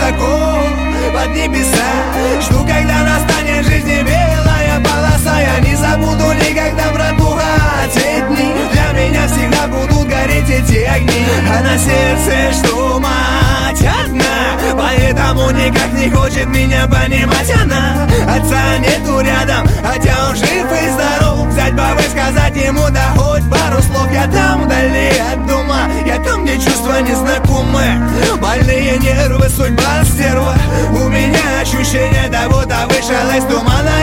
высоко под небеса. Жду, когда настанет в жизни белая полоса. Я не забуду никогда, братуха, те дни. Для меня всегда будут гореть эти огни. А на сердце, что мать одна, поэтому никак не хочет меня понимать она. Отца нету рядом, хотя он жив и здоров. Взять бы сказать ему, да хоть пару слов. Я там вдали от дома, я там, где чувства незнакомые. Больные нервы, судьба стерва. У меня ощущение, да вот вышел из тумана.